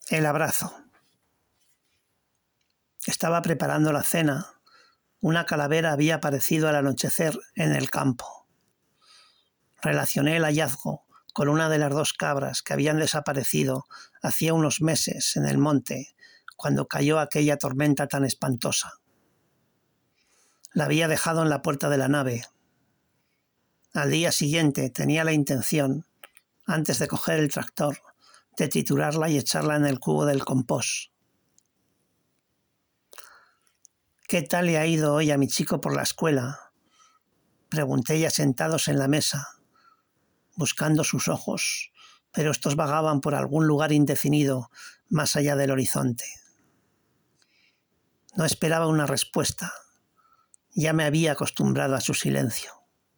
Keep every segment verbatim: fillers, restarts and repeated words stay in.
El abrazo. Estaba preparando la cena. Una calavera había aparecido al anochecer en el campo. Relacioné el hallazgo con una de las dos cabras que habían desaparecido hacía unos meses en el monte, cuando cayó aquella tormenta tan espantosa. La había dejado en la puerta de la nave. Al día siguiente tenía la intención, antes de coger el tractor, de triturarla y echarla en el cubo del compost. «¿Qué tal le ha ido hoy a mi chico por la escuela?», pregunté ya sentados en la mesa, buscando sus ojos, pero estos vagaban por algún lugar indefinido más allá del horizonte. No esperaba una respuesta. Ya me había acostumbrado a su silencio.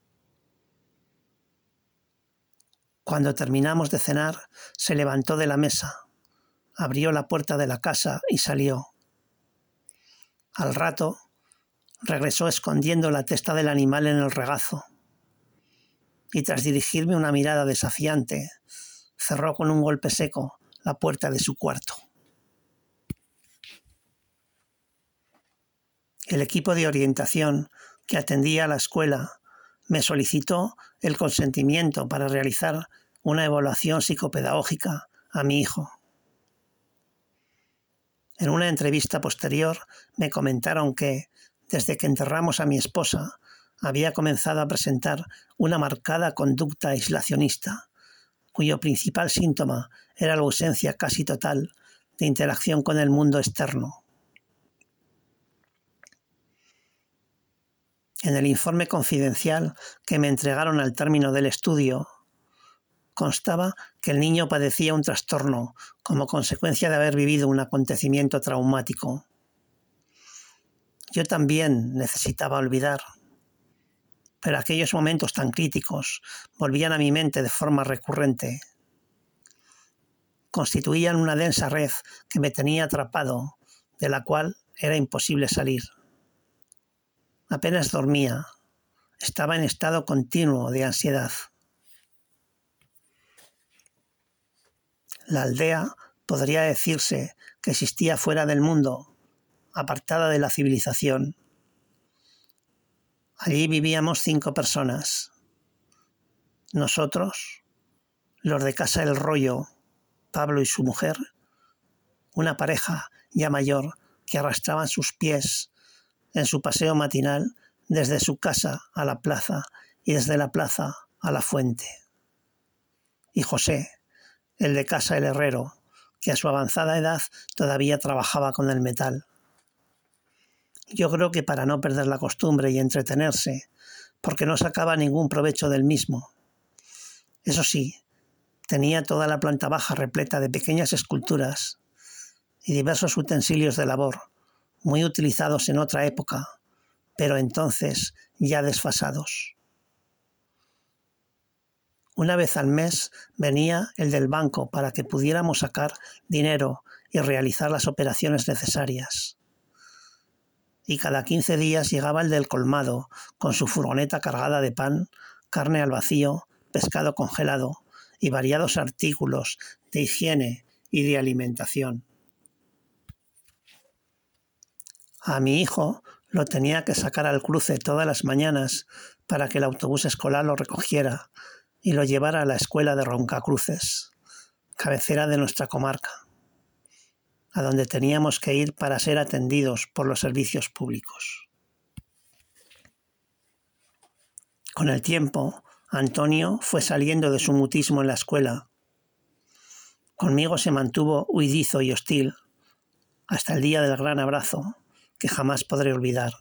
Cuando terminamos de cenar, se levantó de la mesa, abrió la puerta de la casa y salió. Al rato, regresó escondiendo la testa del animal en el regazo, y tras dirigirme una mirada desafiante, cerró con un golpe seco la puerta de su cuarto. El equipo de orientación que atendía a la escuela me solicitó el consentimiento para realizar una evaluación psicopedagógica a mi hijo. En una entrevista posterior me comentaron que, desde que enterramos a mi esposa, había comenzado a presentar una marcada conducta aislacionista, cuyo principal síntoma era la ausencia casi total de interacción con el mundo externo. En el informe confidencial que me entregaron al término del estudio, constaba que el niño padecía un trastorno como consecuencia de haber vivido un acontecimiento traumático. Yo también necesitaba olvidar, pero aquellos momentos tan críticos volvían a mi mente de forma recurrente. Constituían una densa red que me tenía atrapado, de la cual era imposible salir. Apenas dormía. Estaba en estado continuo de ansiedad. La aldea podría decirse que existía fuera del mundo, apartada de la civilización. Allí vivíamos cinco personas. Nosotros, los de Casa El Rollo, Pablo y su mujer, una pareja ya mayor que arrastraban sus pies en su paseo matinal desde su casa a la plaza y desde la plaza a la fuente. Y José, el de Casa El Herrero, que a su avanzada edad todavía trabajaba con el metal. Yo creo que para no perder la costumbre y entretenerse, porque no sacaba ningún provecho del mismo. Eso sí, tenía toda la planta baja repleta de pequeñas esculturas y diversos utensilios de labor, muy utilizados en otra época, pero entonces ya desfasados. Una vez al mes venía el del banco para que pudiéramos sacar dinero y realizar las operaciones necesarias. Y cada quince días llegaba el del colmado con su furgoneta cargada de pan, carne al vacío, pescado congelado y variados artículos de higiene y de alimentación. A mi hijo lo tenía que sacar al cruce todas las mañanas para que el autobús escolar lo recogiera y lo llevara a la escuela de Roncacruces, cabecera de nuestra comarca, a donde teníamos que ir para ser atendidos por los servicios públicos. Con el tiempo, Antonio fue saliendo de su mutismo en la escuela. Conmigo se mantuvo huidizo y hostil, hasta el día del gran abrazo, que jamás podré olvidar.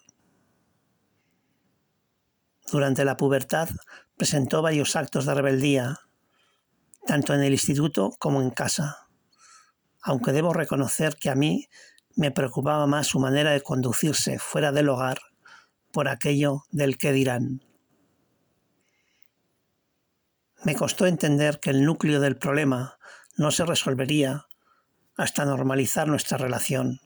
Durante la pubertad presentó varios actos de rebeldía, tanto en el instituto como en casa, aunque debo reconocer que a mí me preocupaba más su manera de conducirse fuera del hogar por aquello del qué dirán. Me costó entender que el núcleo del problema no se resolvería hasta normalizar nuestra relación.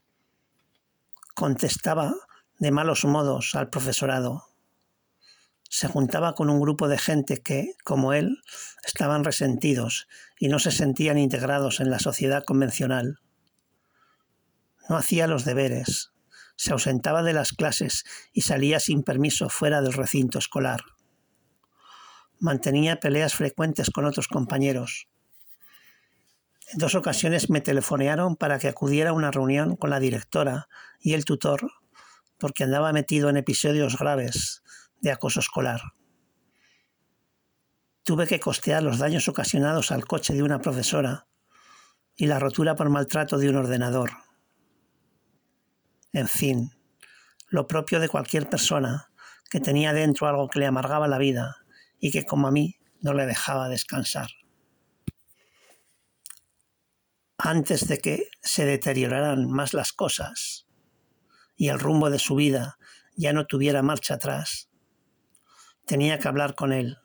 Contestaba de malos modos al profesorado. se juntaba con un grupo de gente que, como él, estaban resentidos y no se sentían integrados en la sociedad convencional. No hacía los deberes, se ausentaba de las clases y salía sin permiso fuera del recinto escolar. Mantenía peleas frecuentes con otros compañeros. En dos ocasiones me telefonearon para que acudiera a una reunión con la directora y el tutor porque andaba metido en episodios graves de acoso escolar. Tuve que costear los daños ocasionados al coche de una profesora y la rotura por maltrato de un ordenador. En fin, lo propio de cualquier persona que tenía dentro algo que le amargaba la vida y que, como a mí, no le dejaba descansar. Antes de que se deterioraran más las cosas y el rumbo de su vida ya no tuviera marcha atrás, tenía que hablar con él.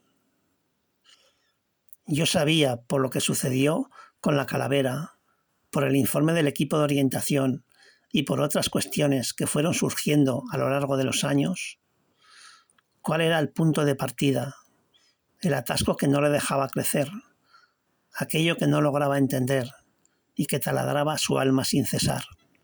Yo sabía, por lo que sucedió con la calavera, por el informe del equipo de orientación y por otras cuestiones que fueron surgiendo a lo largo de los años, cuál era el punto de partida, el atasco que no le dejaba crecer, aquello que no lograba entender y que taladraba su alma sin cesar.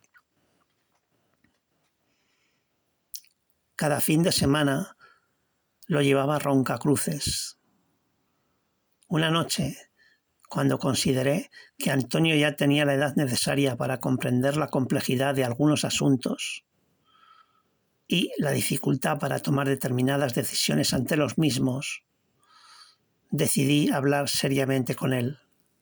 Cada fin de semana lo llevaba a roncacruces. Una noche, cuando consideré que Antonio ya tenía la edad necesaria para comprender la complejidad de algunos asuntos y la dificultad para tomar determinadas decisiones ante los mismos, decidí hablar seriamente con él.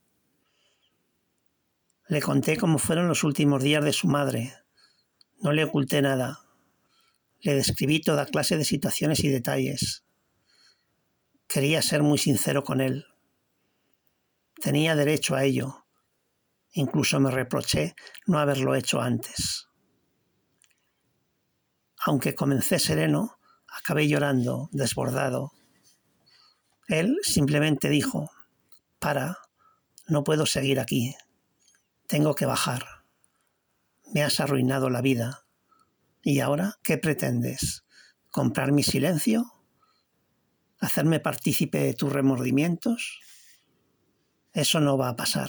Le conté cómo fueron los últimos días de su madre. No le oculté nada. Le describí toda clase de situaciones y detalles. Quería ser muy sincero con él. Tenía derecho a ello. Incluso me reproché no haberlo hecho antes. Aunque comencé sereno, acabé llorando, desbordado. Él simplemente dijo: «Para, no puedo seguir aquí. Tengo que bajar. Me has arruinado la vida. ¿Y ahora qué pretendes? ¿Comprar mi silencio? ¿Hacerme partícipe de tus remordimientos? Eso no va a pasar».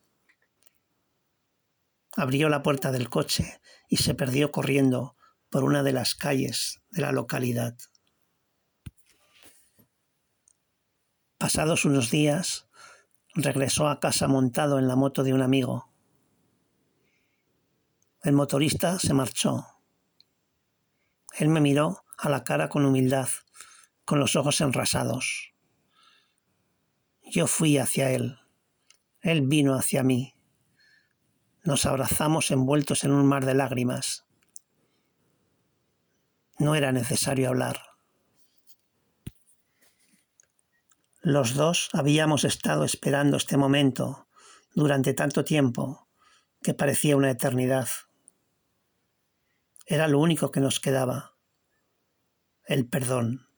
Abrió la puerta del coche y se perdió corriendo por una de las calles de la localidad. Pasados unos días, regresó a casa montado en la moto de un amigo. El motorista se marchó. Él me miró a la cara con humildad, con los ojos enrasados. Yo fui hacia él. Él vino hacia mí. Nos abrazamos envueltos en un mar de lágrimas. No era necesario hablar. Los dos habíamos estado esperando este momento durante tanto tiempo que parecía una eternidad. Era lo único que nos quedaba, el perdón.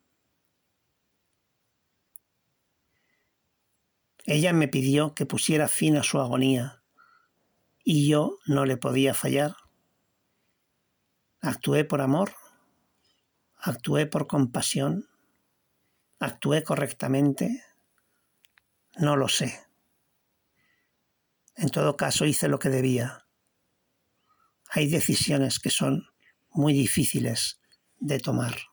Ella me pidió que pusiera fin a su agonía y yo no le podía fallar. Actué por amor, actué por compasión, actué correctamente, no lo sé. En todo caso hice lo que debía. Hay decisiones que son muy difíciles de tomar.